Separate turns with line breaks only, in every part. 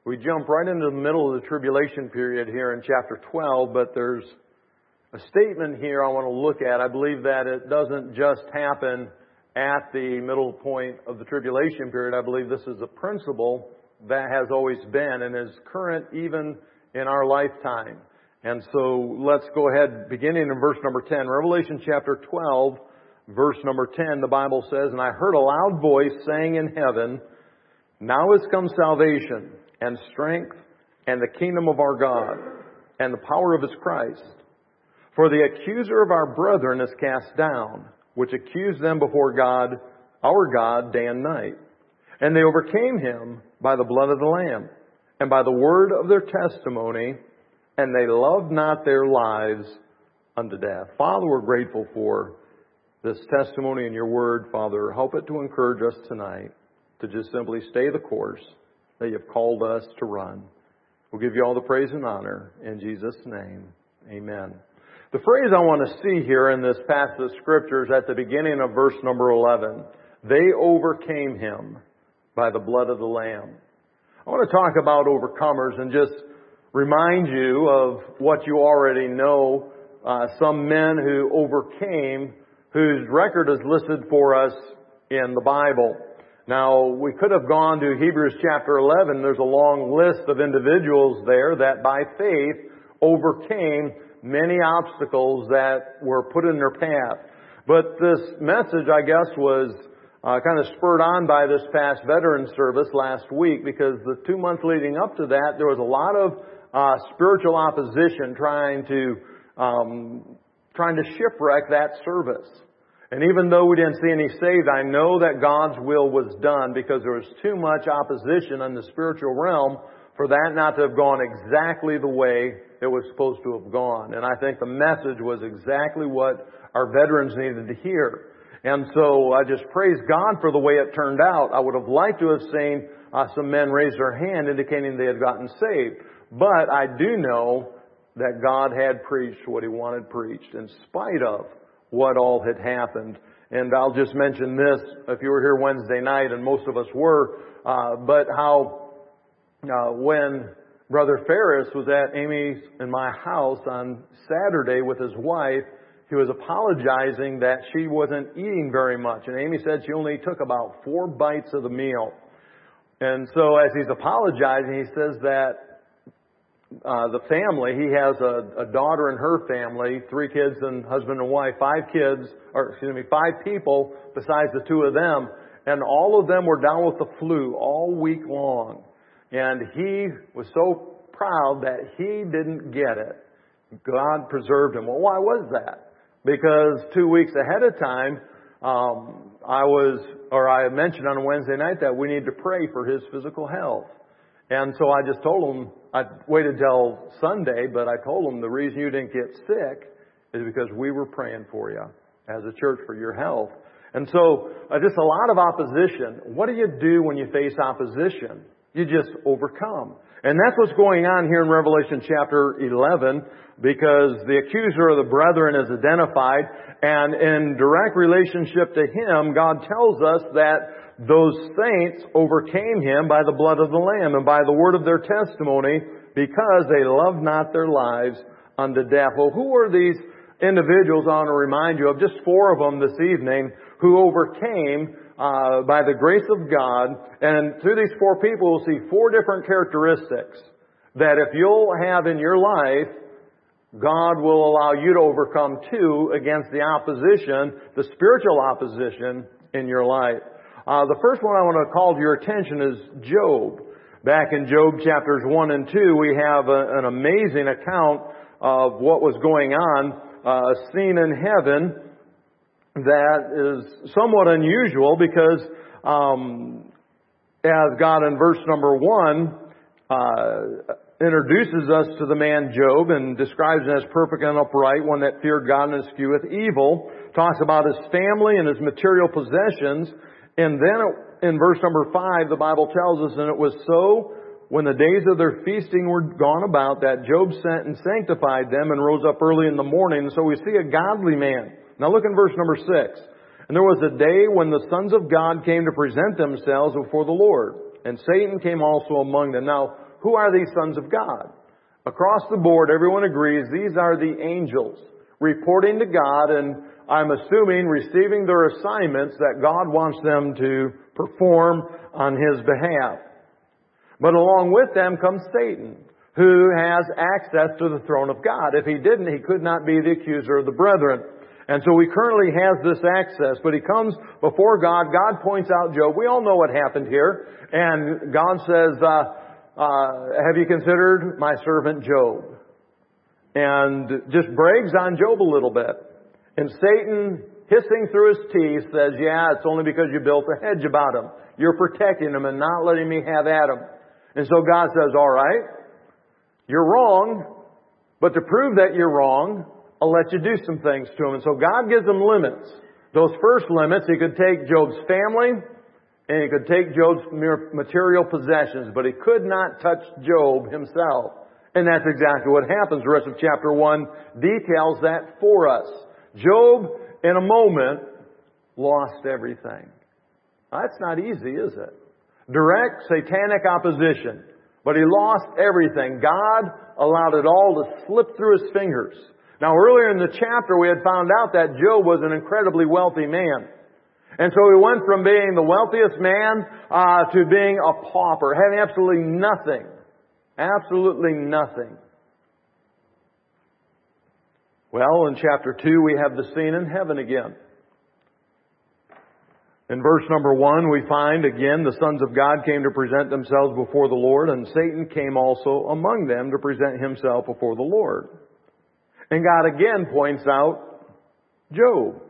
We jump right into the middle of the tribulation period here in chapter 12, but there's a statement here I want to look at. I believe that it doesn't just happen at the middle point of the tribulation period. I believe this is a principle that has always been and is current even in our lifetime. And so let's go ahead, beginning in verse number 10. Revelation chapter 12, verse number 10, the Bible says, "And I heard a loud voice saying in heaven, Now is come salvation and strength and the kingdom of our God and the power of His Christ. For the accuser of our brethren is cast down, which accused them before God, our God, day and night. And they overcame Him by the blood of the Lamb and by the word of their testimony, and they loved not their lives unto death." Father, we're grateful for this testimony in your word. Father, help it to encourage us tonight to just simply stay the course that you've called us to run. We'll give you all the praise and honor in Jesus' name. Amen. The phrase I want to see here in this passage of Scripture is at the beginning of verse number 11. They overcame Him by the blood of the Lamb. I want to talk about overcomers and just remind you of what you already know. Some men who overcame, whose record is listed for us in the Bible. Now, we could have gone to Hebrews chapter 11. There's a long list of individuals there that by faith overcame many obstacles that were put in their path. But this message, I guess, was kind of spurred on by this past Veterans Service last week, because the 2 months leading up to that, there was a lot of spiritual opposition trying to shipwreck that service. And even though we didn't see any saved, I know that God's will was done, because there was too much opposition in the spiritual realm for that not to have gone exactly the way it was supposed to have gone. And I think the message was exactly what our veterans needed to hear. And so I just praise God for the way it turned out. I would have liked to have seen some men raise their hand indicating they had gotten saved. But I do know that God had preached what He wanted preached in spite of what all had happened. And I'll just mention this, if you were here Wednesday night, and most of us were, but how when Brother Ferris was at Amy's and my house on Saturday with his wife, he was apologizing that she wasn't eating very much. And Amy said she only took about 4 bites of the meal. And so as he's apologizing, he says that the family, he has a daughter and her family, 3 kids and husband and wife, 5 people besides the 2 of them. And all of them were down with the flu all week long. And he was so proud that he didn't get it. God preserved him. Well, why was that? Because 2 weeks ahead of time, I mentioned on Wednesday night that we need to pray for his physical health. And so I just told him, I waited till Sunday, but I told him the reason you didn't get sick is because we were praying for you as a church for your health. And so just a lot of opposition. What do you do when you face opposition? You just overcome. And that's what's going on here in Revelation chapter 11, because the accuser of the brethren is identified, and in direct relationship to him, God tells us that those saints overcame him by the blood of the Lamb and by the word of their testimony, because they loved not their lives unto death. Well, who are these individuals? I want to remind you of just 4 of them this evening who overcame by the grace of God. And through these 4 people, we'll see 4 different characteristics that if you'll have in your life, God will allow you to overcome too against the opposition, the spiritual opposition in your life. The first one I want to call to your attention is Job. Back in Job chapters 1 and 2, we have an amazing account of what was going on, a scene in heaven that is somewhat unusual, because as God in verse number 1 introduces us to the man Job and describes him as perfect and upright, one that feared God and escheweth evil, talks about his family and his material possessions. And then in verse number 5, the Bible tells us, "And it was so, when the days of their feasting were gone about, that Job sent and sanctified them and rose up early in the morning." So we see a godly man. Now look in verse number 6. "And there was a day when the sons of God came to present themselves before the Lord. And Satan came also among them." Now, who are these sons of God? Across the board, everyone agrees these are the angels reporting to God, and I'm assuming receiving their assignments that God wants them to perform on His behalf. But along with them comes Satan, who has access to the throne of God. If he didn't, he could not be the accuser of the brethren. And so he currently has this access, but he comes before God. God points out Job. We all know what happened here. And God says, have you considered my servant Job? And just brags on Job a little bit. And Satan, hissing through his teeth, says, yeah, it's only because you built a hedge about him. You're protecting him and not letting me have at him. And so God says, all right, you're wrong, but to prove that you're wrong, I'll let you do some things to him. And so God gives him limits. Those first limits, he could take Job's family and he could take Job's material possessions, but he could not touch Job himself. And that's exactly what happens. The rest of chapter 1 details that for us. Job, in a moment, lost everything. That's not easy, is it? Direct satanic opposition. But he lost everything. God allowed it all to slip through his fingers. Now, earlier in the chapter, we had found out that Job was an incredibly wealthy man. And so he went from being the wealthiest man to being a pauper, having absolutely nothing. Absolutely nothing. Well, in chapter 2, we have the scene in heaven again. In verse number 1, we find again the sons of God came to present themselves before the Lord, and Satan came also among them to present himself before the Lord. And God again points out Job.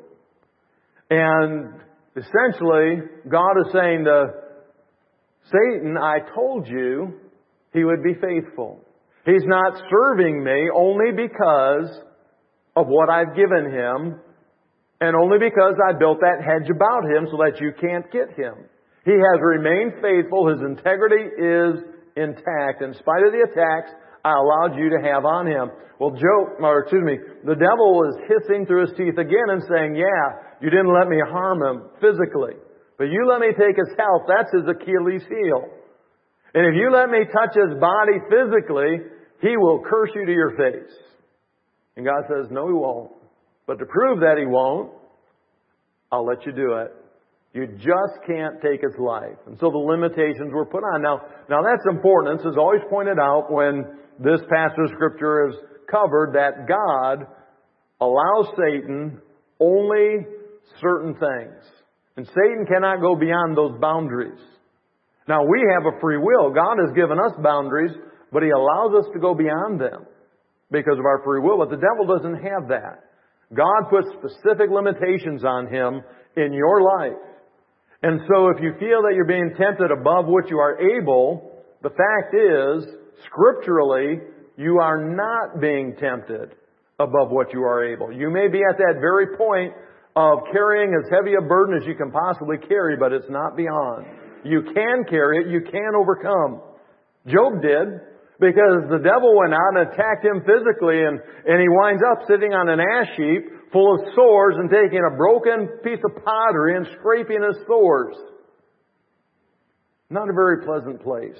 And essentially, God is saying to Satan, I told you he would be faithful. He's not serving me only because of what I've given him, and only because I built that hedge about him so that you can't get him. He has remained faithful. His integrity is intact. In spite of the attacks I allowed you to have on him. Well, the devil was hissing through his teeth again and saying, yeah, you didn't let me harm him physically, but you let me take his health. That's his Achilles heel. And if you let me touch his body physically, he will curse you to your face. And God says, no, he won't. But to prove that he won't, I'll let you do it. You just can't take his life. And so the limitations were put on. Now that's important. This is always pointed out when this passage of Scripture is covered, that God allows Satan only certain things. And Satan cannot go beyond those boundaries. Now we have a free will. God has given us boundaries, but He allows us to go beyond them because of our free will. But the devil doesn't have that. God puts specific limitations on him in your life. And so if you feel that you're being tempted above what you are able, the fact is, scripturally, you are not being tempted above what you are able. You may be at that very point of carrying as heavy a burden as you can possibly carry, but it's not beyond. You can carry it. You can overcome. Job did. Because the devil went out and attacked him physically, and he winds up sitting on an ash heap full of sores and taking a broken piece of pottery and scraping his sores. Not a very pleasant place.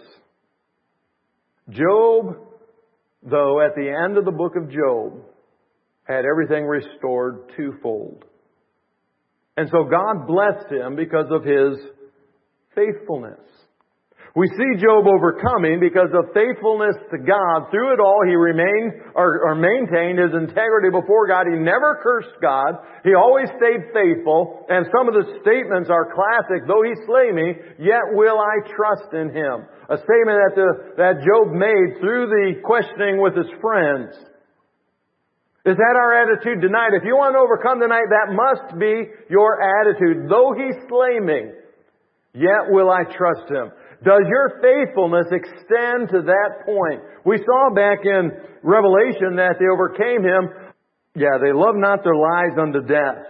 Job, though, at the end of the book of Job, had everything restored twofold. And so God blessed him because of his faithfulness. We see Job overcoming because of faithfulness to God. Through it all, he maintained his integrity before God. He never cursed God. He always stayed faithful. And some of the statements are classic. Though he slay me, yet will I trust in him. A statement that Job made through the questioning with his friends. Is that our attitude tonight? If you want to overcome tonight, that must be your attitude. Though he slay me, yet will I trust him. Does your faithfulness extend to that point? We saw back in Revelation that they overcame him. Yeah, they loved not their lives unto death.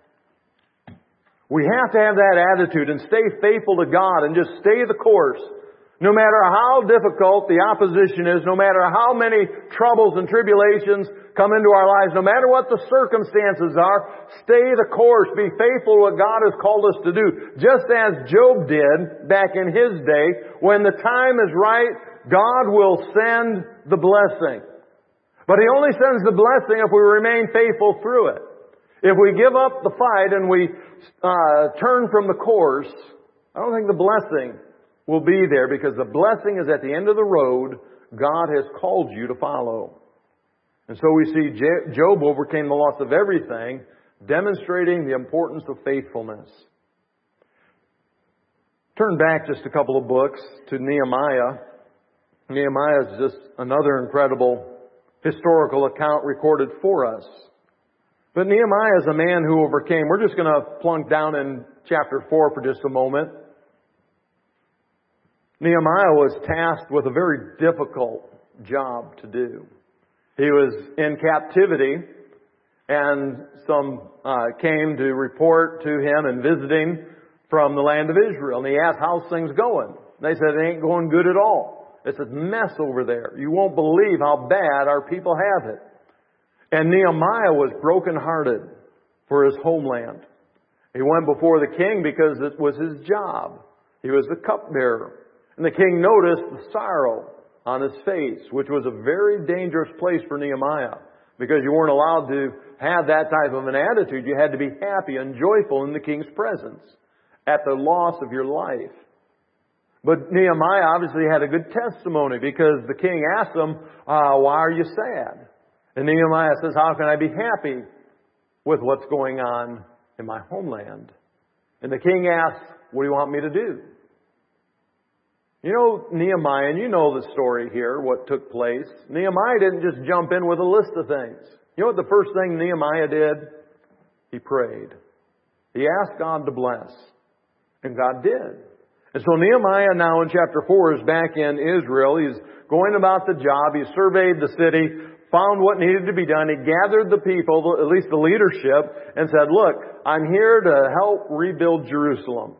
We have to have that attitude and stay faithful to God and just stay the course. No matter how difficult the opposition is, no matter how many troubles and tribulations come into our lives, no matter what the circumstances are, stay the course. Be faithful to what God has called us to do. Just as Job did back in his day, when the time is right, God will send the blessing. But He only sends the blessing if we remain faithful through it. If we give up the fight and we turn from the course, I don't think the blessing will be there, because the blessing is at the end of the road God has called you to follow. And so we see Job overcame the loss of everything, demonstrating the importance of faithfulness. Turn back just a couple of books to Nehemiah. Nehemiah is just another incredible historical account recorded for us. But Nehemiah is a man who overcame. We're just going to plunk down in chapter 4 for just a moment. Nehemiah was tasked with a very difficult job to do. He was in captivity, and some came to report to him and visiting from the land of Israel. And he asked, how's things going? They said, it ain't going good at all. It's a mess over there. You won't believe how bad our people have it. And Nehemiah was brokenhearted for his homeland. He went before the king because it was his job. He was the cupbearer. And the king noticed the sorrow on his face, which was a very dangerous place for Nehemiah, because you weren't allowed to have that type of an attitude. You had to be happy and joyful in the king's presence at the loss of your life. But Nehemiah obviously had a good testimony, because the king asked him, why are you sad? And Nehemiah says, how can I be happy with what's going on in my homeland? And the king asks, what do you want me to do? You know Nehemiah, and you know the story here, what took place. Nehemiah didn't just jump in with a list of things. You know what the first thing Nehemiah did? He prayed. He asked God to bless. And God did. And so Nehemiah now in chapter 4 is back in Israel. He's going about the job. He surveyed the city, found what needed to be done. He gathered the people, at least the leadership, and said, look, I'm here to help rebuild Jerusalem.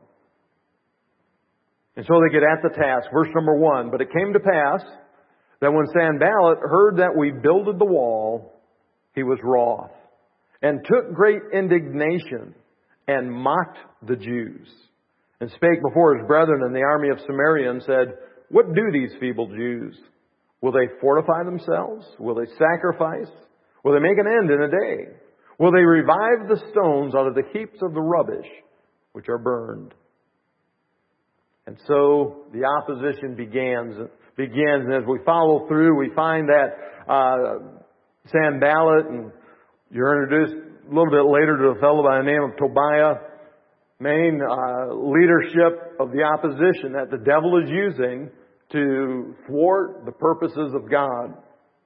And so they get at the task. Verse number 1, but it came to pass that when Sanballat heard that we builded the wall, he was wroth, and took great indignation, and mocked the Jews, and spake before his brethren in the army of Samaria, and said, what do these feeble Jews? Will they fortify themselves? Will they sacrifice? Will they make an end in a day? Will they revive the stones out of the heaps of the rubbish which are burned? And so the opposition begins, and as we follow through, we find that Sanballat, and you're introduced a little bit later to a fellow by the name of Tobiah, main leadership of the opposition that the devil is using to thwart the purposes of God.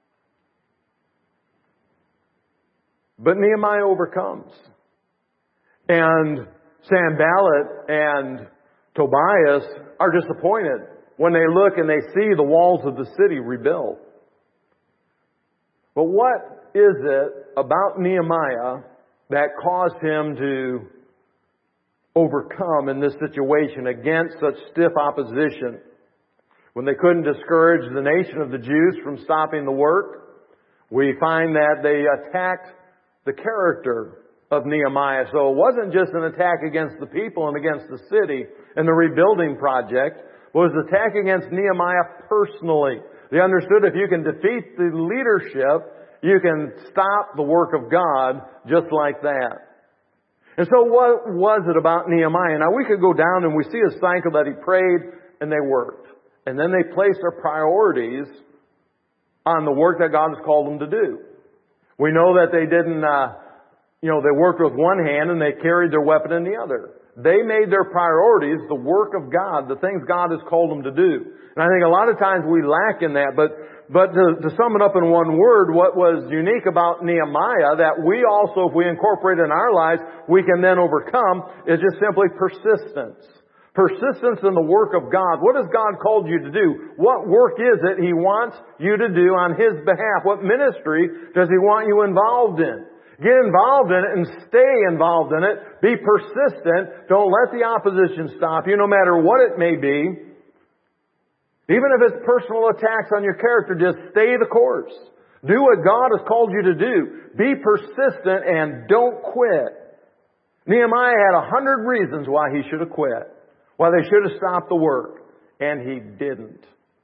But Nehemiah overcomes. And Sanballat and Tobias are disappointed when they look and they see the walls of the city rebuilt. But what is it about Nehemiah that caused him to overcome in this situation against such stiff opposition? When they couldn't discourage the nation of the Jews from stopping the work, we find that they attacked the character of Nehemiah. So it wasn't just an attack against the people and against the city and the rebuilding project, but it was an attack against Nehemiah personally. They understood if you can defeat the leadership, you can stop the work of God just like that. And so what was it about Nehemiah? Now we could go down and we see a cycle that he prayed and they worked. And then they placed their priorities on the work that God has called them to do. We know that they didn't, they worked with one hand and they carried their weapon in the other. They made their priorities the work of God, the things God has called them to do. And I think a lot of times we lack in that. But to sum it up in one word, what was unique about Nehemiah that we also, if we incorporate in our lives, we can then overcome, is just simply persistence. Persistence in the work of God. What has God called you to do? What work is it He wants you to do on His behalf? What ministry does He want you involved in? Get involved in it and stay involved in it. Be persistent. Don't let the opposition stop you, no matter what it may be. Even if it's personal attacks on your character, just stay the course. Do what God has called you to do. Be persistent and don't quit. Nehemiah had 100 reasons why he should have quit. Why they should have stopped the work. And he didn't.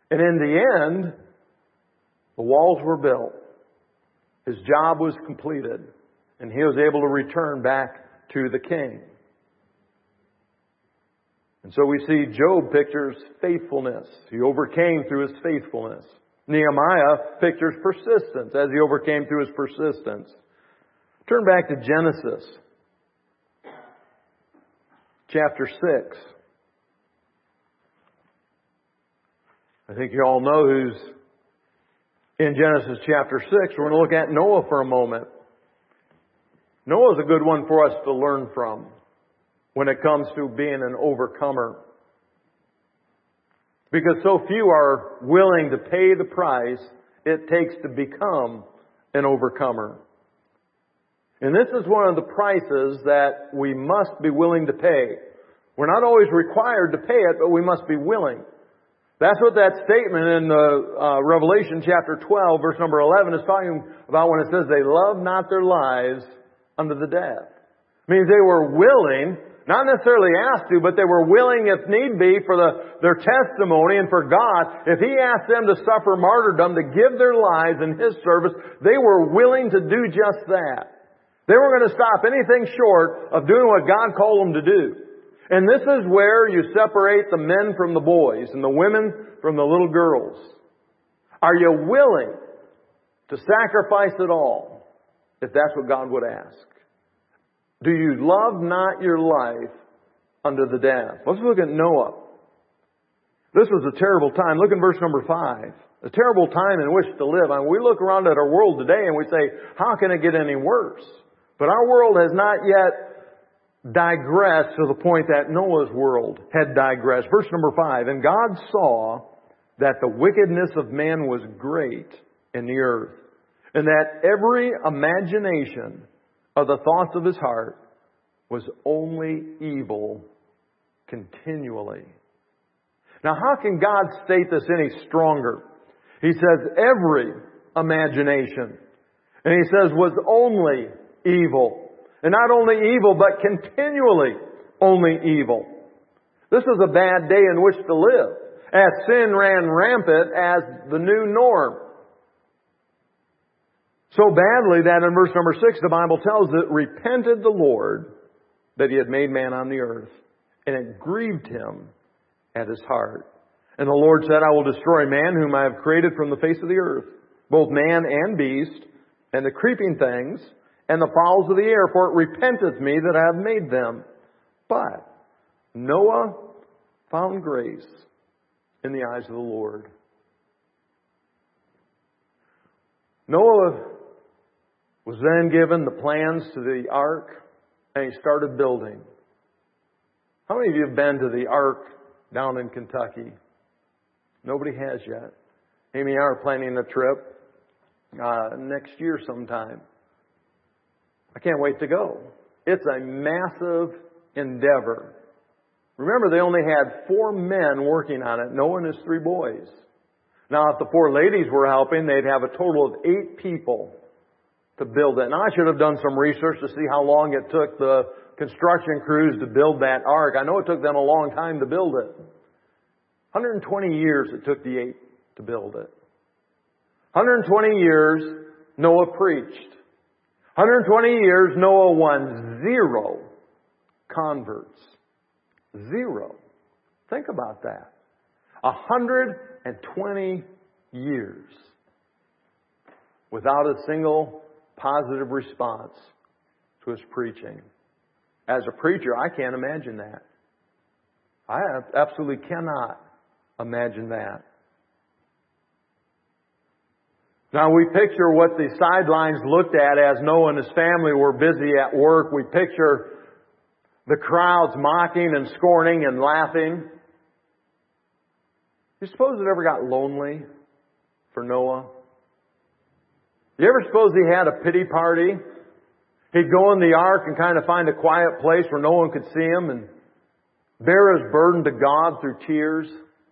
And in the end, the walls were built. His job was completed. And he was able to return back to the king. And so we see Job pictures faithfulness. He overcame through his faithfulness. Nehemiah pictures persistence as he overcame through his persistence. Turn back to Genesis chapter 6. I think you all know who's in Genesis chapter 6. We're going to look at Noah for a moment. Noah's a good one for us to learn from when it comes to being an overcomer. Because so few are willing to pay the price it takes to become an overcomer. And this is one of the prices that we must be willing to pay. We're not always required to pay it, but we must be willing. That's what that statement in Revelation chapter 12, verse number 11 is talking about when it says they love not their lives unto the death. It means they were willing, not necessarily asked to, but they were willing if need be for their testimony and for God. If He asked them to suffer martyrdom, to give their lives in His service, they were willing to do just that. They weren't going to stop anything short of doing what God called them to do. And this is where you separate the men from the boys and the women from the little girls. Are you willing to sacrifice it all if that's what God would ask? Do you love not your life unto the death? Let's look at Noah. This was a terrible time. Look in verse number 5. A terrible time in which to live. And we look around at our world today and we say, how can it get any worse? But our world has not yet digressed to the point that Noah's world had digressed. Verse number 5. And God saw that the wickedness of man was great in the earth, and that every imagination of the thoughts of his heart was only evil continually. Now, how can God state this any stronger? He says every imagination. And He says was only evil. And not only evil, but continually only evil. This was a bad day in which to live, as sin ran rampant as the new norm. So badly that in verse number 6, the Bible tells it repented the Lord that He had made man on the earth, and it grieved Him at His heart. And the Lord said, I will destroy man whom I have created from the face of the earth, both man and beast, and the creeping things, and the fowls of the air, for it repenteth me that I have made them. But Noah found grace in the eyes of the Lord. Noah was then given the plans to the ark, and he started building. How many of you have been to the ark down in Kentucky? Nobody has yet. Amy and I are planning a trip next year sometime. I can't wait to go. It's a massive endeavor. Remember, they only had 4 men working on it, Noah and his 3 boys. Now, if the 4 ladies were helping, they'd have a total of 8 people to build it. Now, I should have done some research to see how long it took the construction crews to build that ark. I know it took them a long time to build it. 120 years it took the 8 to build it. 120 years, Noah preached. 120 years, Noah won 0 converts. 0. Think about that. 120 years without a single positive response to his preaching. As a preacher, I can't imagine that. I absolutely cannot imagine that. Now we picture what the sidelines looked at as Noah and his family were busy at work. We picture the crowds mocking and scorning and laughing. You suppose it ever got lonely for Noah? You ever suppose he had a pity party? He'd go in the ark and kind of find a quiet place where no one could see him and bear his burden to God through tears.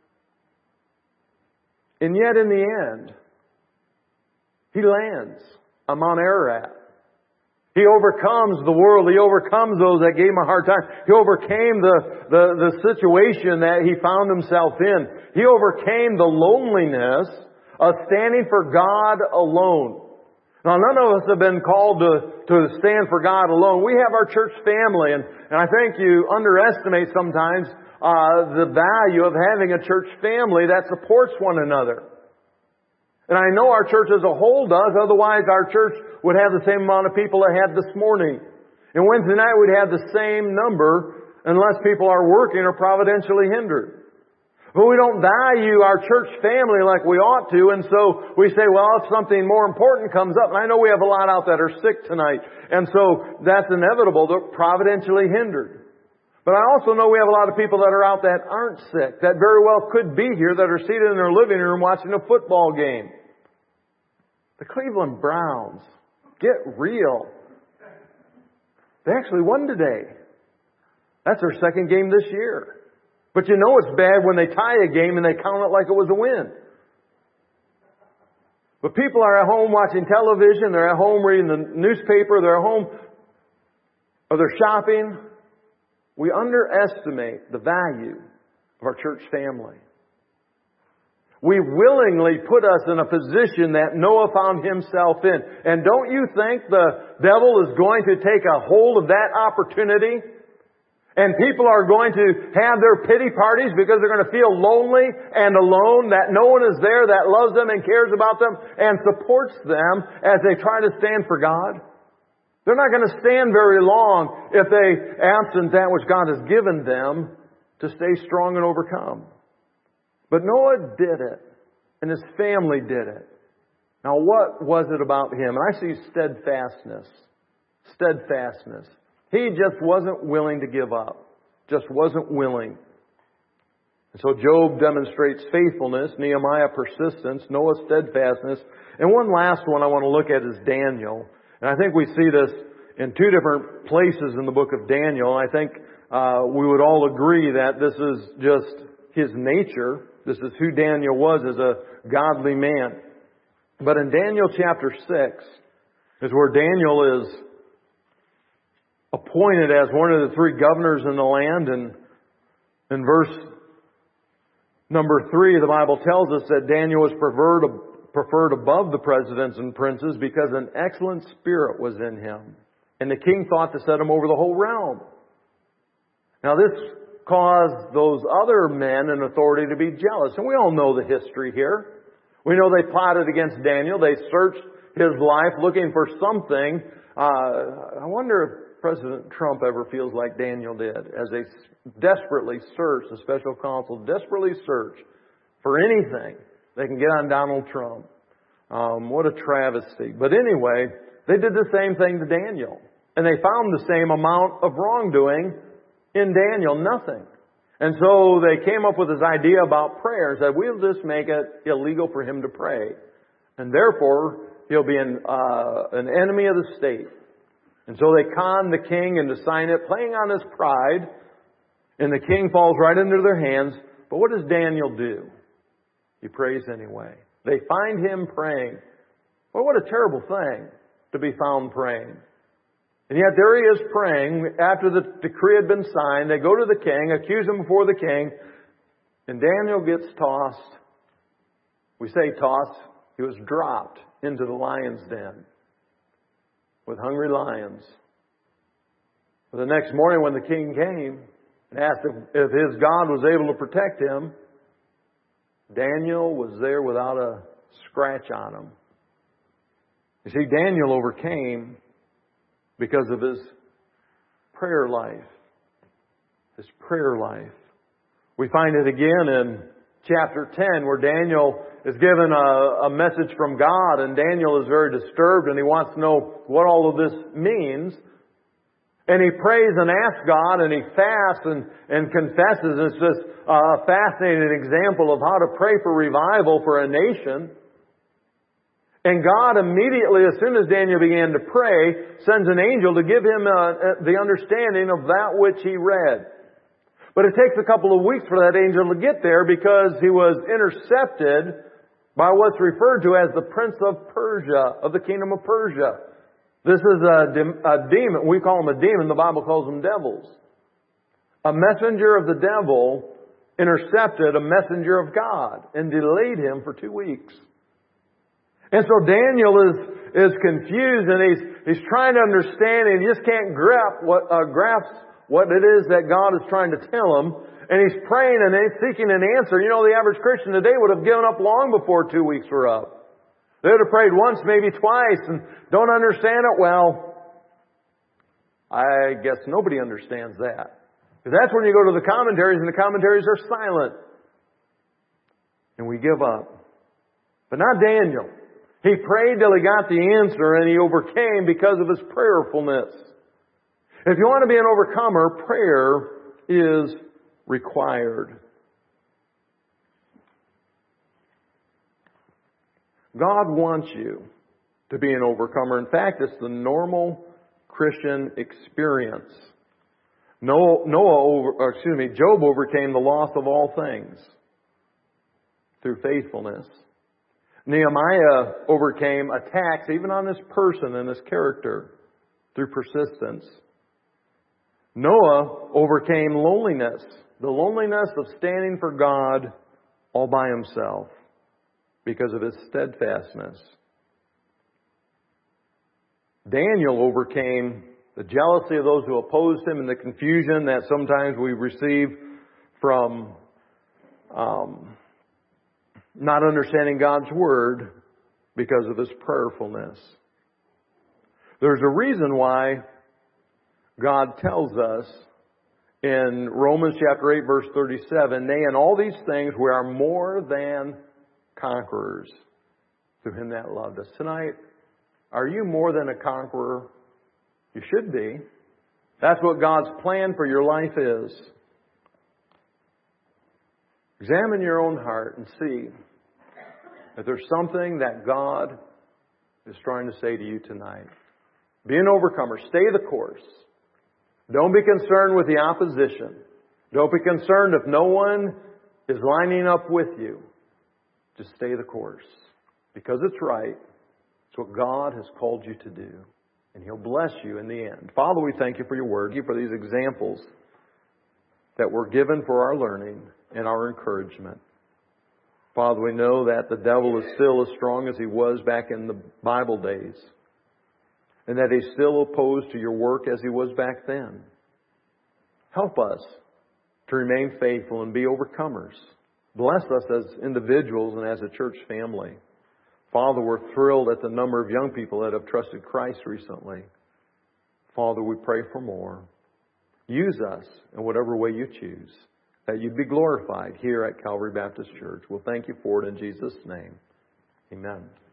And yet in the end, he lands on Mount Ararat. He overcomes the world. He overcomes those that gave him a hard time. He overcame the situation that he found himself in. He overcame the loneliness of standing for God alone. Now, none of us have been called to stand for God alone. We have our church family, and I think you underestimate sometimes the value of having a church family that supports one another. And I know our church as a whole does, otherwise our church would have the same amount of people it had this morning. And Wednesday night we'd have the same number unless people are working or providentially hindered. But we don't value our church family like we ought to, and so we say, well, if something more important comes up, and I know we have a lot out that are sick tonight, and so that's inevitable, they're providentially hindered. But I also know we have a lot of people that are out that aren't sick, that very well could be here, that are seated in their living room watching a football game. The Cleveland Browns, get real. They actually won today. That's their second game this year. But you know it's bad when they tie a game and they count it like it was a win. But people are at home watching television, they're at home reading the newspaper, they're at home, or they're shopping. We underestimate the value of our church family. We willingly put us in a position that Noah found himself in. And don't you think the devil is going to take a hold of that opportunity? And people are going to have their pity parties because they're going to feel lonely and alone, that no one is there that loves them and cares about them and supports them as they try to stand for God. They're not going to stand very long if they absent that which God has given them to stay strong and overcome. But Noah did it, and his family did it. Now, what was it about him? And I see steadfastness. Steadfastness. He just wasn't willing to give up. Just wasn't willing. And so Job demonstrates faithfulness, Nehemiah persistence, Noah steadfastness. And one last one I want to look at is Daniel. And I think we see this in two different places in the book of Daniel. I think we would all agree that this is just his nature. This is who Daniel was as a godly man. But in Daniel chapter 6 is where Daniel is appointed as one of the three governors in the land. And in verse number 3, the Bible tells us that Daniel was preferred above the presidents and princes because an excellent spirit was in him. And the king thought to set him over the whole realm. Now this caused those other men in authority to be jealous. And we all know the history here. We know they plotted against Daniel. They searched his life looking for something. I wonder if President Trump ever feels like Daniel did as they desperately search, the special counsel desperately search for anything they can get on Donald Trump. What a travesty. But anyway, they did the same thing to Daniel. And they found the same amount of wrongdoing in Daniel, nothing. And so they came up with this idea about prayer. That we'll just make it illegal for him to pray. And therefore, he'll be an enemy of the state. And so they conned the king into signing it, playing on his pride. And the king falls right into their hands. But what does Daniel do? He prays anyway. They find him praying. Well, what a terrible thing to be found praying. And yet there he is praying after the decree had been signed. They go to the king, accuse him before the king, and Daniel gets tossed. We say tossed. He was dropped into the lion's den with hungry lions. But the next morning when the king came and asked if his God was able to protect him, Daniel was there without a scratch on him. You see, Daniel overcame because of his prayer life. His prayer life. We find it again in chapter 10 where Daniel is given a message from God, and Daniel is very disturbed and he wants to know what all of this means. And he prays and asks God, and he fasts and confesses. It's just a fascinating example of how to pray for revival for a nation. And God immediately, as soon as Daniel began to pray, sends an angel to give him the understanding of that which he read. But it takes a couple of weeks for that angel to get there because he was intercepted by what's referred to as the Prince of Persia, of the kingdom of Persia. This is a demon. We call them a demon. The Bible calls them devils. A messenger of the devil intercepted a messenger of God and delayed him for 2 weeks. And so Daniel is confused, and he's trying to understand, and he just can't grasp what it is that God is trying to tell him. And he's praying and he's seeking an answer. You know, the average Christian today would have given up long before 2 weeks were up. They would have prayed once, maybe twice, and don't understand it. Well, I guess nobody understands that. Because that's when you go to the commentaries, and the commentaries are silent. And we give up. But not Daniel. He prayed till he got the answer, and he overcame because of his prayerfulness. If you want to be an overcomer, prayer is required. God wants you to be an overcomer. In fact, it's the normal Christian experience. Job overcame the loss of all things through faithfulness. Nehemiah overcame attacks even on his person and his character through persistence. Noah overcame loneliness, the loneliness of standing for God all by himself because of his steadfastness. Daniel overcame the jealousy of those who opposed him and the confusion that sometimes we receive from not understanding God's Word because of his prayerfulness. There's a reason why God tells us in Romans chapter 8 verse 37, nay, in all these things we are more than conquerors through Him that loved us. Tonight, are you more than a conqueror? You should be. That's what God's plan for your life is. Examine your own heart and see if there's something that God is trying to say to you tonight. Be an overcomer. Stay the course. Don't be concerned with the opposition. Don't be concerned if no one is lining up with you. Just stay the course. Because it's right. It's what God has called you to do. And He'll bless you in the end. Father, we thank You for Your Word. Thank You for these examples that were given for our learning and our encouragement. Father, we know that the devil is still as strong as he was back in the Bible days. And that he's still opposed to Your work as he was back then. Help us to remain faithful and be overcomers. Bless us as individuals and as a church family. Father, we're thrilled at the number of young people that have trusted Christ recently. Father, we pray for more. Use us in whatever way You choose, that You'd be glorified here at Calvary Baptist Church. We'll thank You for it in Jesus' name. Amen.